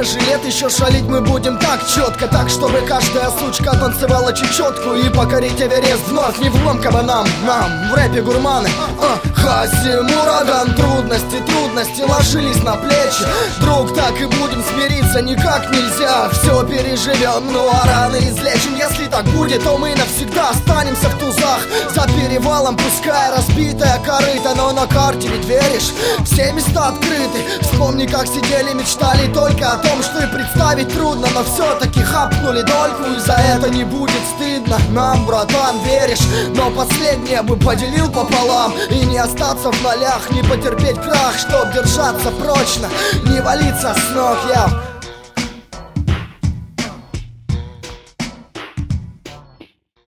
сколько же лет еще шалить мы будем так четко, так, чтобы каждая сучка танцевала чечетку и покорить Эверест вновь не влом кабанам. Нам в рэпе гурманы Хасим, ураган, трудности ложились на плечи. Друг, так и будем смириться никак нельзя. Все переживем, ну а раны излечим. Если так будет, то мы навсегда останемся в тузах. За перевалом, пускай разбитая корыта, но на карте ведь веришь, все места открыты. Вспомни, как сидели, мечтали только о том, что и представить трудно, но все-таки хапнули дольку, и за это не будет стыдно. Нам, братан, веришь, но последнее бы поделил пополам. И не остаться в нолях, не потерпеть крах, чтоб держаться прочно, не валиться с ног. Я